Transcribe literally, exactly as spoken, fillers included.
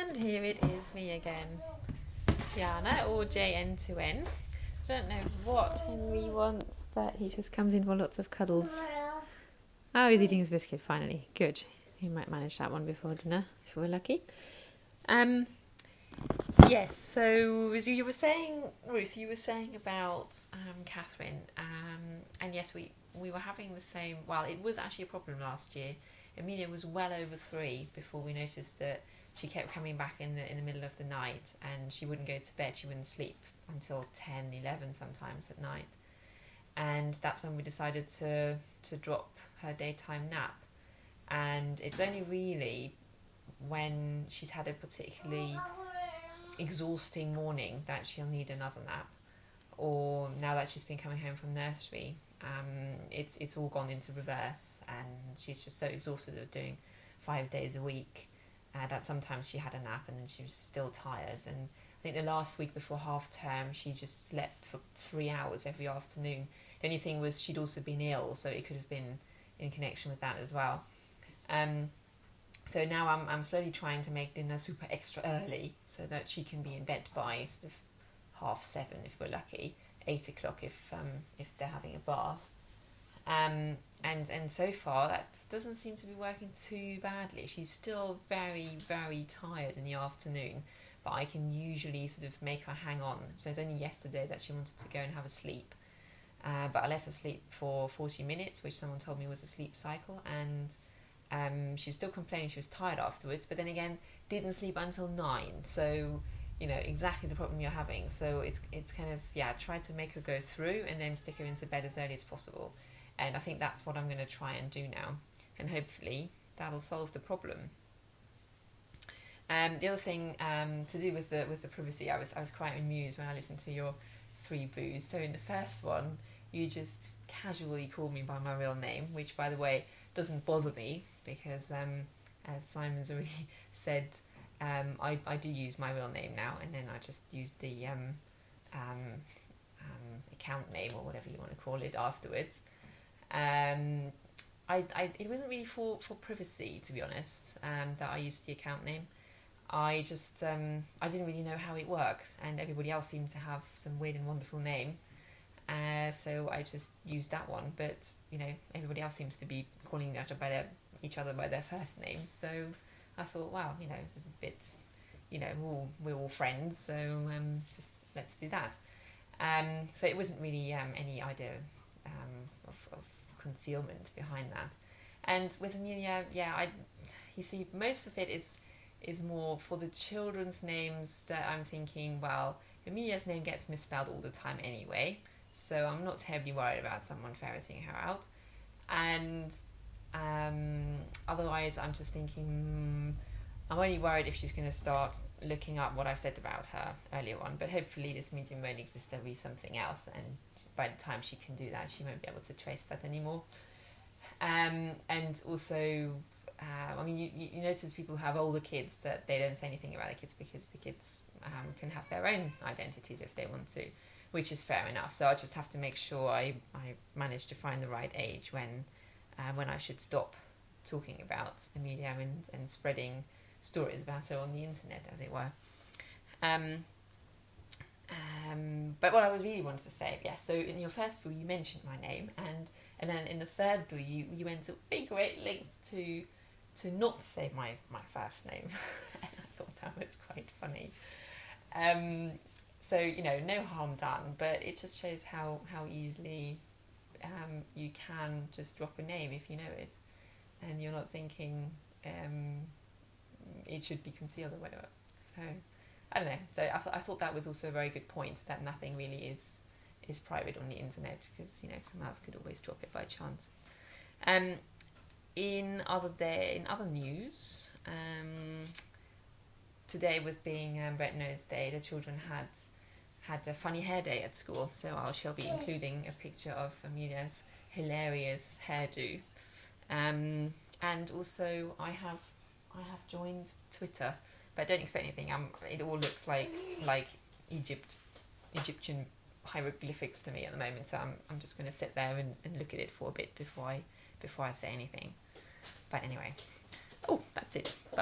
And here it is, me again. Jana, or J N two N. I don't know what Henry wants, but he just comes in for lots of cuddles. Oh, he's eating his biscuit finally. Good. He might manage that one before dinner, if we're lucky. Um, yes, so as you were saying, Ruth, you were saying about um, Catherine, um, and yes, we, we were having the same, well, it was actually a problem last year. Amelia was well over three before we noticed that she kept coming back in the in the middle of the night, and she wouldn't go to bed, she wouldn't sleep until ten, eleven sometimes at night. And that's when we decided to, to drop her daytime nap. And it's only really when she's had a particularly exhausting morning that she'll need another nap. Or now that she's been coming home from nursery, um, it's it's all gone into reverse, and she's just so exhausted of doing five days a week uh, that sometimes she had a nap and then she was still tired. And I think the last week before half term, she just slept for three hours every afternoon. The only thing was she'd also been ill, so it could have been in connection with that as well. Um, so now I'm I'm slowly trying to make dinner super extra early so that she can be in bed by sort of half seven if we're lucky, eight o'clock if um if they're having a bath. Um, and and so far that doesn't seem to be working too badly. She's still very very tired in the afternoon, but I can usually sort of make her hang on. So it's only yesterday that she wanted to go and have a sleep. Uh, but I let her sleep for forty minutes, which someone told me was a sleep cycle, and um, she was still complaining she was tired afterwards, but then again, didn't sleep until nine, so, you know, exactly the problem you're having. So it's it's kind of, yeah, try to make her go through and then stick her into bed as early as possible. And I think that's what I'm going to try and do now, and hopefully that'll solve the problem. Um, the other thing um, to do with the with the privacy, I was I was quite amused when I listened to your three boos. So in the first one, you just casually called me by my real name, which, by the way, doesn't bother me because, um, as Simon's already said, um, I, I do use my real name now, and then I just use the um, um, um, account name, or whatever you want to call it, afterwards. Um, I, I, it wasn't really for, for privacy, to be honest, um, that I used the account name. I just, um, I didn't really know how it worked, and everybody else seemed to have some weird and wonderful name. Uh, so I just used that one, but, you know, everybody else seems to be calling each other by their, each other by their first names. So I thought, wow, you know, this is a bit, you know, we're all, we're all friends, so um, just let's do that. Um, so it wasn't really um, any idea um, of, of concealment behind that. And with Amelia, yeah, I, you see, most of it is is more for the children's names that I'm thinking, well, Amelia's name gets misspelled all the time anyway, so I'm not terribly worried about someone ferreting her out. And um, otherwise, I'm just thinking, hmm, I'm only worried if she's going to start looking up what I've said about her earlier on, but hopefully this medium won't exist, there'll be something else, and by the time she can do that, she won't be able to trace that anymore. Um, and also, uh, I mean, you, you notice people who have older kids that they don't say anything about the kids because the kids um, can have their own identities if they want to, which is fair enough. So I just have to make sure I, I manage to find the right age when uh, when I should stop talking about Amelia and, and spreading stories about her on the internet, as it were. Um, um, but what I was really wanted to say, yes, so in your first boo you mentioned my name, and and then in the third boo you, you went to very great lengths to to not say my, my first name. And I thought that was quite funny. Um, so, you know, no harm done, but it just shows how, how easily um, you can just drop a name if you know it, and you're not thinking um, it should be concealed or whatever. So, I don't know. So I, th- I thought that was also a very good point, that nothing really is is private on the internet, because, you know, someone else could always drop it by chance. Um, in other day, in other news, um, today, with being um, Red Nose Day, the children had had a funny hair day at school. So I shall be including a picture of Amelia's hilarious hairdo, um, and also I have I have joined Twitter, but don't expect anything. Um, it all looks like like Egypt, Egyptian hieroglyphics to me at the moment. So I'm I'm just going to sit there and, and look at it for a bit before I before I say anything. But anyway, oh, that's it. Bye.